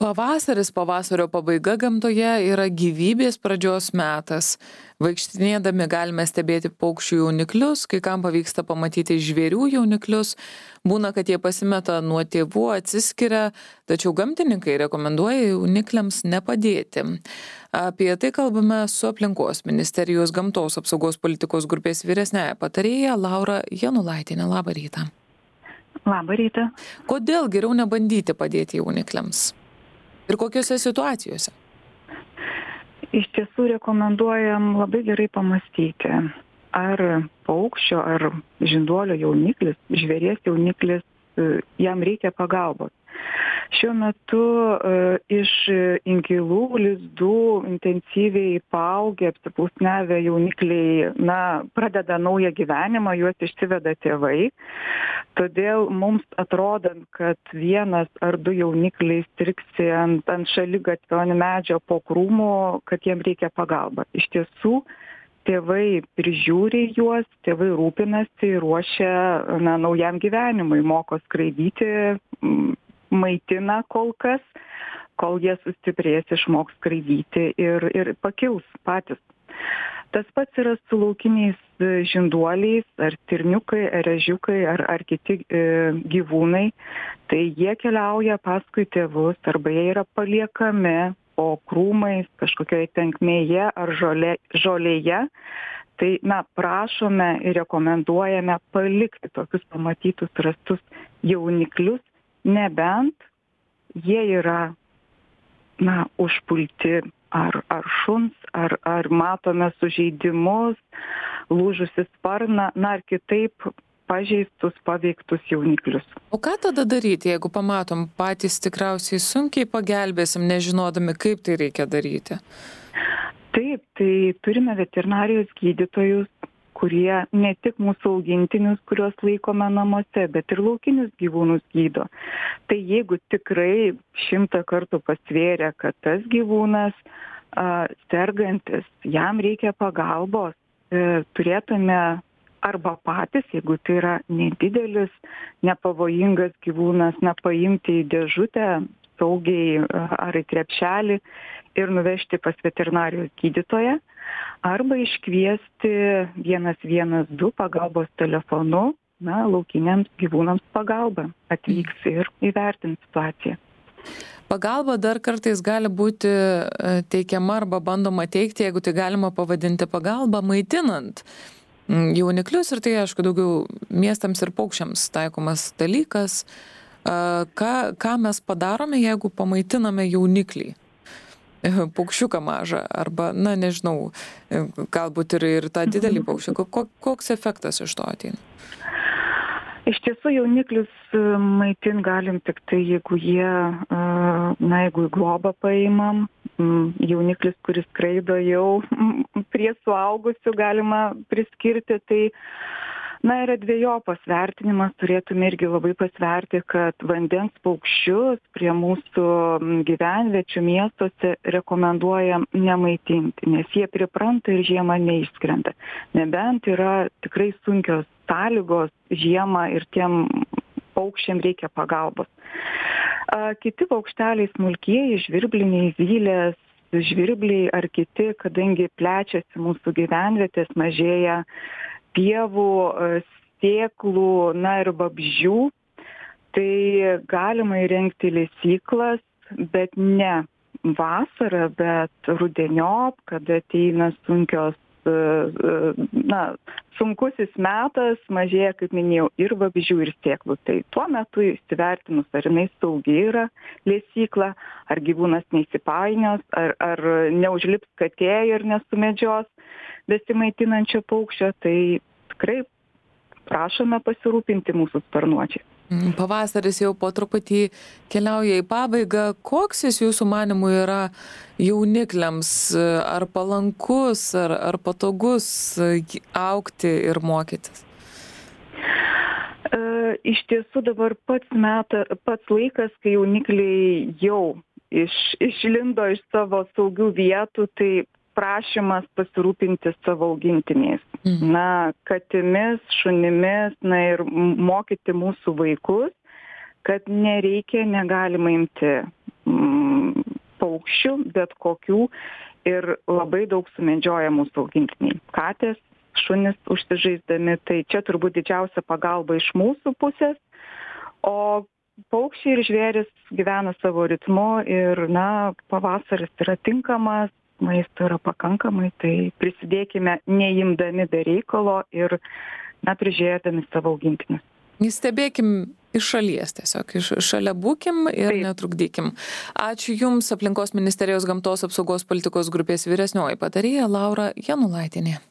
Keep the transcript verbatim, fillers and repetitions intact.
Pavasaris, pavasario pabaiga gamtoje yra gyvybės pradžios metas. Vaikštinėdami galime stebėti paukščių jauniklius, kai kam pavyksta pamatyti žvėrių jauniklius. Būna, kad jie pasimeta nuo tėvų, atsiskiria, tačiau gamtininkai rekomenduoja jaunikliams nepadėti. Apie tai kalbame su aplinkos ministerijos gamtos apsaugos politikos grupės vyresniąja patarėja Laura Janulaitienė. Labą rytą. Labą rytą. Kodėl geriau nebandyti padėti jaunikliams? Ir kokiose situacijose? Iš tiesų rekomenduojam labai gerai pamastyti, ar paukščio, ar žinduolio jauniklis, žvėries jauniklis, jam reikia pagalbos. Šiuo metu uh, iš inkilų, lizdų intensyviai paaugę, apsipūsnevę jaunikliai, na, pradeda naują gyvenimą, juos išsiveda tėvai. Todėl mums atrodant, kad vienas ar du jaunikliai striksi ant, ant šaligatvio, ant medžio po krūmų, kad jiem reikia pagalba. Iš tiesų, tėvai prižiūri juos, tėvai rūpinasi, ruošia na, naujam gyvenimui, moko skraidyti, maitina kol kas, kol jie sustiprės, išmoks skraidyti ir, ir pakils patys. Tas pats yra su laukiniais žinduoliais, ar stirniukai, ar ežiukai, ar, ar kiti e, gyvūnai. Tai jie keliauja paskui tėvus, arba jie yra paliekami po krūmais, kažkokioje tankmėje ar žolė, žolėje. Tai, na, prašome ir rekomenduojame palikti tokius pamatytus rastus jauniklius, nebent jie yra, na, užpulti ar, ar šuns, ar, ar matome sužeidimus, lūžusi sparną, na, ar kitaip pažeistus, paveiktus jauniklius. O ką tada daryti, jeigu pamatom, patys tikriausiai sunkiai pagelbėsim, nežinodami, kaip tai reikia daryti? Taip, tai turime veterinarijos gydytojus, kurie ne tik mūsų augintinius, kuriuos laikome namuose, bet ir laukinius gyvūnus gydo. Tai jeigu tikrai šimtą kartų pasvėrė, kad tas gyvūnas a, sergantis, jam reikia pagalbos, e, turėtume arba patys, jeigu tai yra nedidelis, nepavojingas gyvūnas, na, paimti į dėžutę saugiai ar į krepšelį ir nuvežti pas veterinarijos gydytoją, arba iškviesti vienas vienas du pagalbos telefonu, na, laukiniams gyvūnams pagalba atvyks ir įvertins situaciją. Pagalba dar kartais gali būti teikiama arba bandoma teikti, jeigu tai galima pavadinti pagalba, maitinant jauniklius, ir tai, aišku, daugiau miestams ir paukščiams taikomas dalykas. Ką, ką mes padarome, jeigu pamaitiname jauniklį? Paukščiuką mažą, arba, na, nežinau, galbūt ir, ir tą didelį paukščiuką. Koks efektas iš to ateina? Iš tiesų jauniklius maitin galim tik tai, jeigu jie, na, jeigu į globą paimam, jauniklis, kuris skraido jau prie suaugusių galima priskirti, tai na, yra dvejopas vertinimas, turėtume irgi labai pasverti, kad vandens paukščius prie mūsų gyvenviečių miestuose rekomenduojam nemaitinti, nes jie pripranta ir žiemą neišskrenda. Nebent yra tikrai sunkios sąlygos žiemą ir tiem paukščiam reikia pagalbos. A, kiti paukšteliai smulkieji, žvirbliniai, zylės, žvirbliai ar kiti, kadangi plečiasi mūsų gyvenvietės, mažėja pievų, sėklų, na ir vabzdžių, tai galima įrengti lesyklas, bet ne vasarą, bet rudeniop, kada ateina sunkios, na, sunkusis metas, mažėja, kaip minėjau, ir vabzdžių, ir sėklų. Tai tuo metu įsivertinus, ar jinai saugi yra lesykla, ar gyvūnas neįsipainios, ar, ar neužlips katė ir nesumedžios besimaitinančio paukščio, tai tikrai prašome pasirūpinti mūsų sparnuočiais. Pavasaris jau po truputį keliauja į pabaigą. Koks jis jūsų manimų yra jaunikliams? Ar palankus, ar, ar patogus augti ir mokytis? E, iš tiesų dabar pats, meta, pats laikas, kai jaunikliai jau iš, išlindo iš savo saugių vietų, tai prašymas pasirūpinti savo augintiniais. Mhm. Na, katėmis, šunimis, na ir mokyti mūsų vaikus, kad nereikia, negalima imti mm, paukščių, bet kokių, ir labai daug sumedžioja mūsų augintiniai. Katės, šunys užsižaisdami, tai čia turbūt didžiausia pagalba iš mūsų pusės, o paukščiai ir žvėris gyvena savo ritmu ir, na, pavasaris yra tinkamas, maisto yra pakankamai, tai prisidėkime neimdami be reikalo ir, na, prižiūrėdami savo augintinius. Stebėkim iš šalies tiesiog, iš šalia būkim ir Taip. netrukdykim. Ačiū Jums, Aplinkos ministerijos gamtos apsaugos politikos grupės vyresnioji patarėja Laura Janulaitienė.